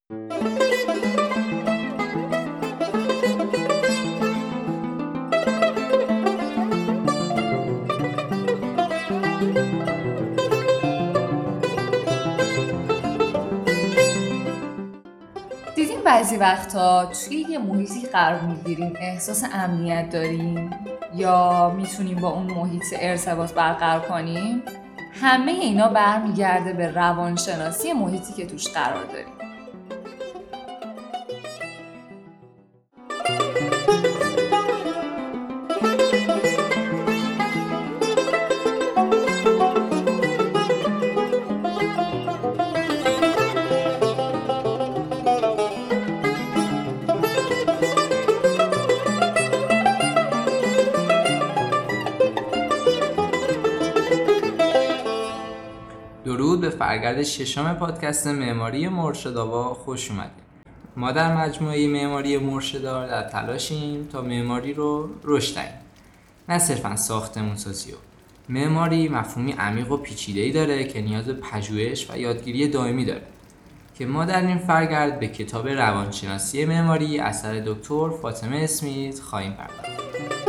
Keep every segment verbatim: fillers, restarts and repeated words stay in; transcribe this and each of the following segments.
دیدین بعضی وقتا توی یه محیطی قرار میگیریم احساس امنیت داریم یا میتونیم با اون محیط ارتباط برقرار کنیم؟ همه اینا برمیگرده به روانشناسی محیطی که توش قرار داریم. درود به فرگرد ششم پادکست معماری مرشدآوا خوش اومدید. ما در مجموعه معماری مرشدآ در تلاشیم تا معماری رو رشد دهیم، نه صرفاً ساختمون سازی. معماری مفهومی عمیق و پیچیده‌ای داره که نیاز به پژوهش و یادگیری دائمی داره که ما در این فرگرد به کتاب روانشناسی معماری اثر دکتر فاطمه اسمیت خواهیم پرداخت.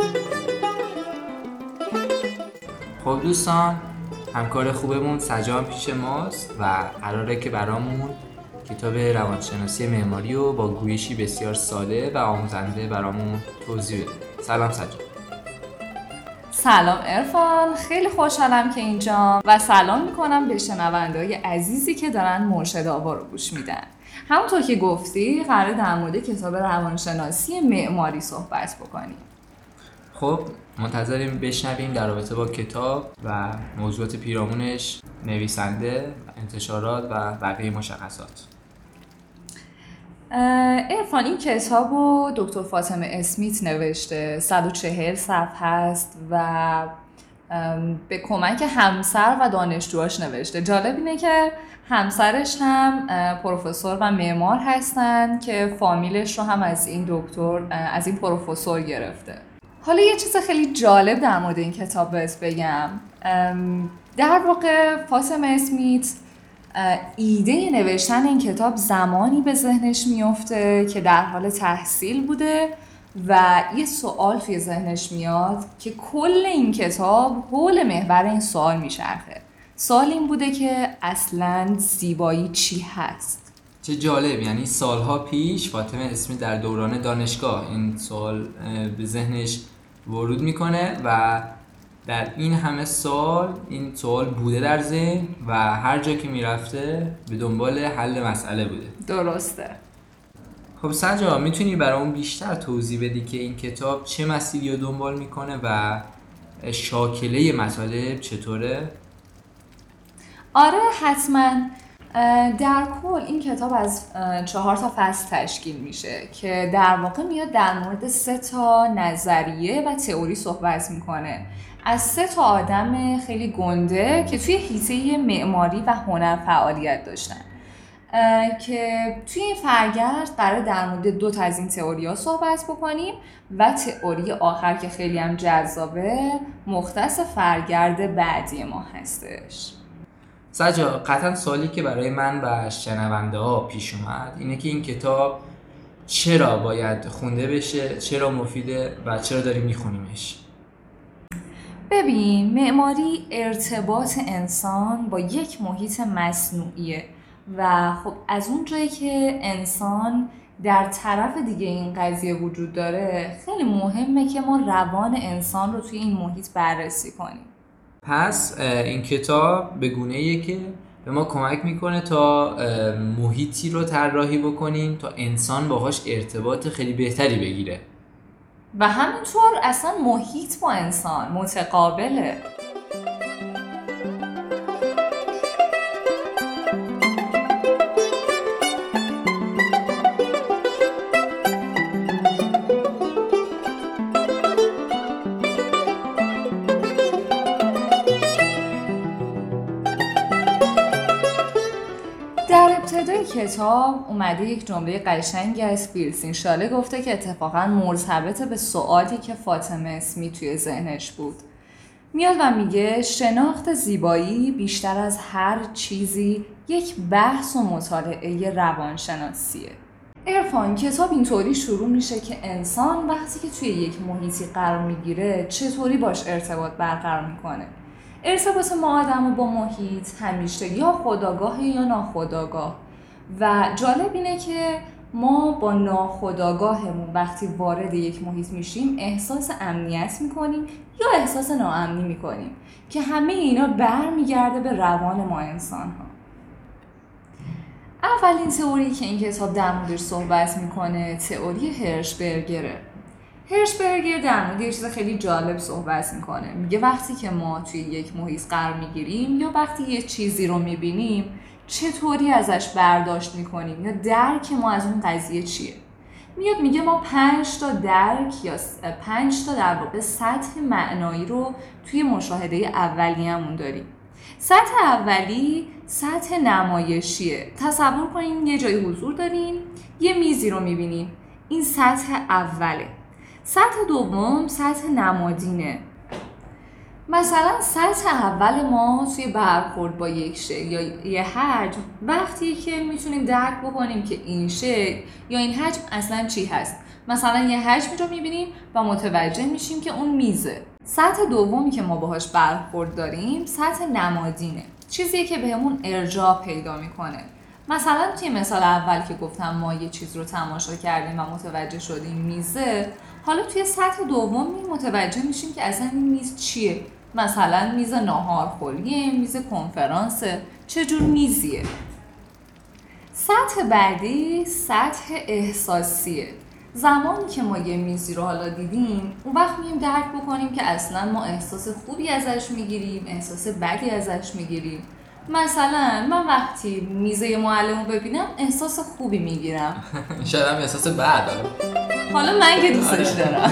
خب دوستان، همکار خوبمون سجان پیش ماست و قراره که برامون کتاب روانشناسی معماری رو با گویشی بسیار ساده و آموزنده برامون توضیح بده. سلام سجان. سلام عرفان، خیلی خوشحالم که اینجام و سلام میکنم به شنونده‌های عزیزی که دارن مرشدآوا رو گوش میدن. همونطور که گفتی قراره در مورد کتاب روانشناسی معماری صحبت بکنیم. خب منتظریم بشنویم در رابطه با کتاب و موضوعات پیرامونش، نویسنده، انتشارات و بقیه مشخصات. عرفان، این کتاب رو دکتر فاطمه اسمیت نوشته، صد و چهل صفحه است و به کمک همسر و دانشجوهاش نوشته. جالب اینه که همسرش هم پروفسور و معمار هستن که فامیلش رو هم از این دکتر از این پروفسور گرفته. حالا یه چیز خیلی جالب در مورد این کتاب بهت بگم. در واقع فاطمه اسمیت ایده نوشتن این کتاب زمانی به ذهنش میفته که در حال تحصیل بوده و یه سوال توی ذهنش میاد که کل این کتاب حول محور این سوال میچرخه. سوال این بوده که اصلاً زیبایی چی هست؟ چه جالب، یعنی سالها پیش فاطمه اسمیت در دوران دانشگاه این سوال به ذهنش ورود میکنه و در این همه سال این سوال بوده در ذهن و هر جا که میرفته به دنبال حل مسئله بوده. درسته. خب سجا، میتونی برامون بیشتر توضیح بدی که این کتاب چه مسیری رو دنبال میکنه و شاکله مطالب چطوره؟ آره حتما. در کل این کتاب از چهار تا فصل تشکیل میشه که در واقع میاد در مورد سه تا نظریه و تئوری صحبت میکنه از سه تا آدم خیلی گنده که توی حیطه معماری و هنر فعالیت داشتن که توی این فرگرد قرار در مورد دو تا از این تئوری‌ها صحبت بکنیم و تئوری آخر که خیلی هم جذابه مختص فرگرد بعدی ما هستش. سجا، قطعا سوالی که برای من و شنونده ها پیش اومد اینه که این کتاب چرا باید خونده بشه، چرا مفیده و چرا داریم میخونیمش؟ ببین، معماری ارتباط انسان با یک محیط مصنوعیه و خب از اون جایی که انسان در طرف دیگه این قضیه وجود داره خیلی مهمه که ما روان انسان رو توی این محیط بررسی کنیم. پس این کتاب به گونه‌ایه که به ما کمک میکنه تا محیطی رو طراحی بکنیم تا انسان باهاش ارتباط خیلی بهتری بگیره و همینطور اصلا محیط با انسان متقابله. ابتدای کتاب اومده یک جمله قشنگی از پیرسین شاله گفته که اتفاقا مرتبط به سوالی که فاطمه اسمیت توی ذهنش بود میاد و میگه شناخت زیبایی بیشتر از هر چیزی یک بحث و مطالعه روانشناسیه. عرفان، کتاب اینطوری شروع میشه که انسان وقتی که توی یک محیطی قرار میگیره چطوری باش ارتباط برقرار میکنه. ارتباط ما آدم با محیط همیشه یا خودآگاه یا ناخودآگاه و جالب اینه که ما با ناخودآگاهمون وقتی وارد یک محیط میشیم احساس امنیت میکنیم یا احساس ناامنی میکنیم که همه اینا برمیگرده به روان ما انسان ها. اولین تئوری که این کتاب در موردش صحبت میکنه تئوری هرشبرگره. هرشبرگر در مورد یه چیز خیلی جالب صحبت میکنه. میگه وقتی که ما توی یک محیط قرار میگیریم یا وقتی یه چیزی رو میبینیم چطوری ازش برداشت میکنیم یا درک ما از اون قضیه چیه. میاد میگه ما پنج تا درک یا پنج تا در واقع سطح معنایی رو توی مشاهده اولیه‌مون داریم. سطح اولی سطح نمایشیه. تصور کنین یه جای حضور دارین، یه میزی رو میبینین. این سطح اوله. سطح دوم سطح نمادینه. مثلا سطح اول ما توی برخورد با یک شکل یا یه حجم وقتی که میتونیم درک بکنیم که این شکل یا این حجم اصلا چی هست. مثلا یه حجمی رو میبینیم و متوجه میشیم که اون میزه. سطح دومی که ما باهاش برخورد داریم سطح نمادینه. چیزیه که بهمون ارجاع پیدا میکنه. مثلا توی مثال اول که گفتم ما یه چیز رو تماشا کردیم و متوجه شدیم میزه، حالا توی سطح دوم متوجه میشیم که اصلا این میز چیه. مثلا میز ناهارخوریه، میز کنفرانسه، چجور میزیه. سطح بعدی سطح احساسیه. زمانی که ما یه میزی رو حالا دیدیم اون وقت میگیم درک بکنیم که اصلا ما احساس خوبی ازش میگیریم، احساس بدی ازش میگیریم. مثلا من وقتی میزه معلم رو ببینم احساس خوبی میگیرم. شاید هم احساس بد دارم. حالا من که دوستش دارم.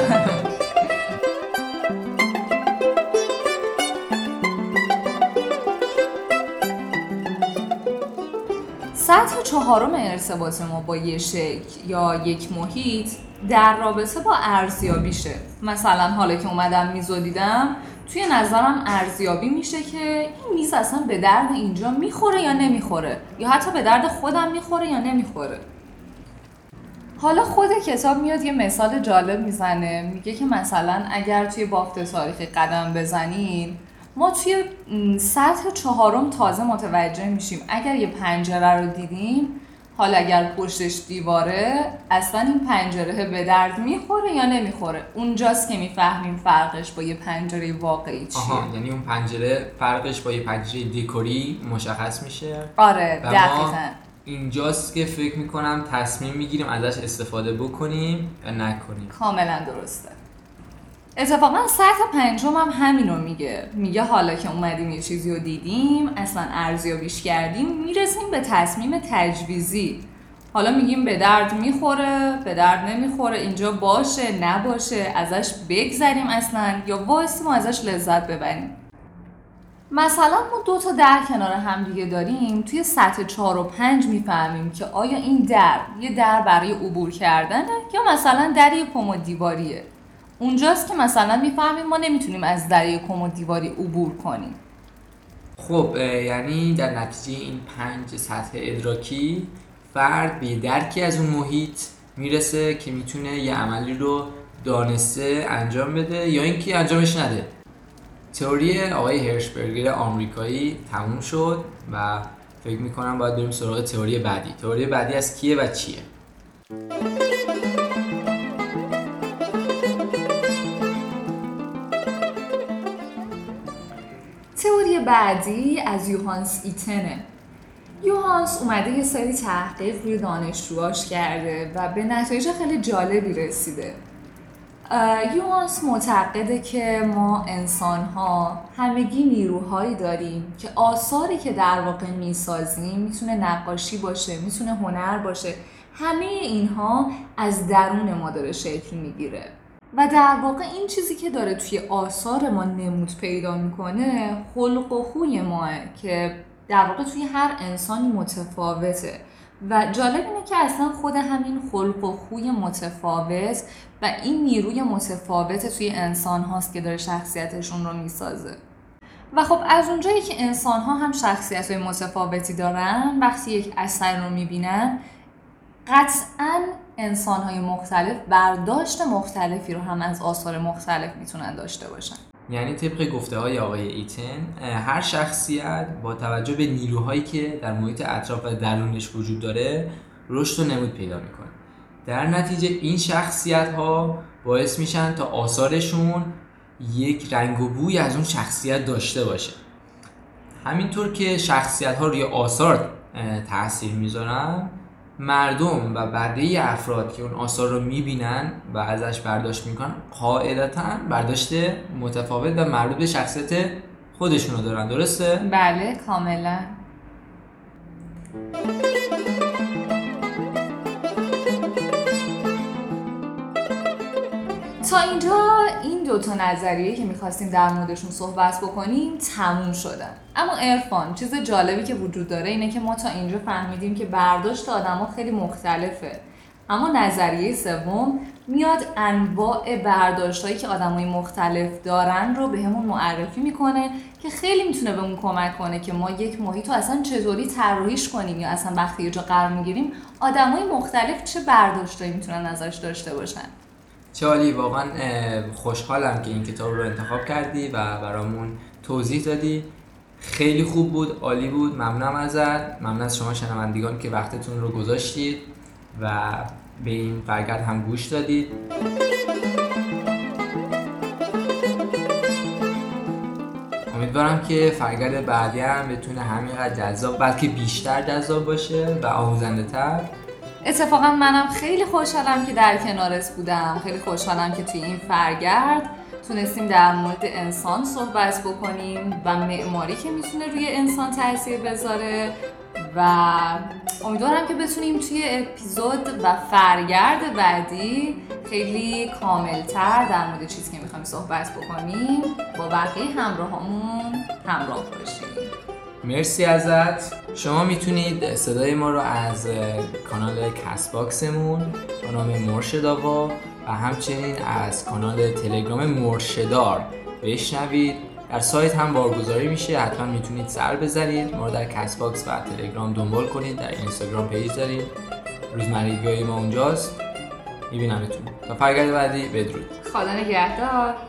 سطح چهارم ارتباط ما با یه شکل یا یک محیط در رابطه با ارزیابیشه. مثلا حالا که اومدم میز رو دیدم توی نظرم ارزیابی میشه که این میز اصلا به درد اینجا میخوره یا نمیخوره، یا حتی به درد خودم میخوره یا نمیخوره. حالا خود کتاب میاد یه مثال جالب میزنه. میگه که مثلا اگر توی بافت تاریخی قدم بزنین ما توی سطح چهارم تازه متوجه میشیم اگر یه پنجره رو دیدیم، حالا اگر پشتش دیواره اصلا این پنجره به درد میخوره یا نمیخوره. اونجاست که میفهمیم فرقش با یه پنجره واقعی چیه. آها، یعنی اون پنجره فرقش با یه پنجره دکوری مشخص میشه. آره دقیقاً. اینجاست که فکر میکنم تصمیم میگیریم ازش استفاده بکنیم یا نکنیم. کاملا درسته. اتفاقا سطح پنجم هم همینو میگه. میگه حالا که اومدیم یه چیزی رو دیدیم، اصلا ارزیابیش کردیم، میرسیم به تصمیم تجویزی. حالا میگیم به درد میخوره، به درد نمیخوره، اینجا باشه، نباشه، ازش بگذریم اصلا یا وایسیم و ازش لذت ببریم. مثلا ما دو تا در کنار هم دیگه داریم، توی سطح چهار و پنج میفهمیم که آیا این در یه در برای عبور کردنه یا مثلا در یه کمد دیواریه. اونجاست که مثلا میفهمیم ما نمیتونیم از در یه کمد دیواری عبور کنیم. خب یعنی در نتیجه این پنج سطح ادراکی فرد به درکی از اون محیط میرسه که میتونه یه عملی رو دانسته انجام بده یا اینکه انجامش نده. تئوری آقای هرشبرگر آمریکایی تموم شد و فکر میکنم باید بریم سراغ تئوری بعدی. تئوری بعدی از کیه و چیه؟ تئوری بعدی از یوهانس ایتنه. یوهانس اومده یه سری تحقیق روی دانشجوهاش کرده و به نتایج خیلی جالبی رسیده. یوهانس معتقده که ما انسان‌ها همگی نیروهایی داریم که آثاری که در واقع میسازیم، میتونه نقاشی باشه، میتونه هنر باشه، همه اینها از درون ما داره شکل میگیره و در واقع این چیزی که داره توی آثار ما نمود پیدا میکنه خلق و خوی ماه که در واقع توی هر انسانی متفاوته و جالب اینه که اصلا خود همین خلق و خوی متفاوت و این نیروی متفاوت توی انسان هاست که داره شخصیتشون رو میسازه. و خب از اونجایی که انسان ها هم شخصیت های متفاوتی دارن، وقتی یک اثر رو میبینن قطعاً انسان های مختلف برداشت مختلفی رو هم از آثار مختلف میتونن داشته باشن. یعنی طبق گفته های آقای ایتن، هر شخصیت با توجه به نیروهایی که در محیط اطراف و درونش وجود داره رشد و نمود پیدا میکنه. در نتیجه این شخصیت ها باعث میشن تا آثارشون یک رنگ و بوی از اون شخصیت داشته باشه. همینطور که شخصیت ها روی آثار تأثیر میذارن، مردم و بقیه افراد که اون آثار رو میبینن و ازش برداشت میکنن قاعدتاً برداشت متفاوت و مربوط به شخصیت خودشونو دارن. درسته؟ بله کاملا. تا اینجا این دوتا نظریه که میخواستیم در موردشون صحبت بکنیم تموم شدن. اما عرفان، چیز جالبی که وجود داره اینه که ما تا اینجا فهمیدیم که برداشت آدما خیلی مختلفه، اما نظریه سوم میاد انواع برداشتایی که آدمای مختلف دارن رو بهمون معرفی میکنه که خیلی میتونه بهمون کمک کنه که ما یک محیط رو اصلا چطوری طراحیش کنیم، یا اصلا وقتی یه جا قرار میگیریم آدمای مختلف چه برداشتایی میتونن ازش داشته باشن. چه عالی، واقعا خوشحالم که این کتاب رو انتخاب کردی و برامون توضیح دادی. خیلی خوب بود، عالی بود، ممنونم ازت. ممنون از شما شنوندگان که وقتتون رو گذاشتید و به این فرگرد هم گوش دادید. امیدوارم که فرگرد بعدی هم بتونه همینقدر جذاب بلکه بیشتر جذاب باشه و آموزنده تر. اتفاقا منم خیلی خوشحالم که در کنارت بودم. خیلی خوشحالم که توی این فرگرد تونستیم در مورد انسان صحبت بکنیم و معماری که میتونه روی انسان تاثیر بذاره و امیدوارم که بتونیم توی اپیزود و فرگرد بعدی خیلی کاملتر در مورد چیزی که میخوایم صحبت بکنیم با بقیه همراهامون همراه باشیم. مرسی ازت. شما میتونید صدای ما رو از کانال کست باکسمون با نام مرشدآوا و همچنین از کانال تلگرام مرشدار بشنوید. در سایت هم بارگذاری میشه، حتما میتونید سر بزنید. ما رو در کست باکس و تلگرام دنبال کنید. در اینستاگرام پیج داریم، روزمرگی ما اونجاست. میبینمتون تا فرگرد بعدی. بدرود. خدا نگهدار.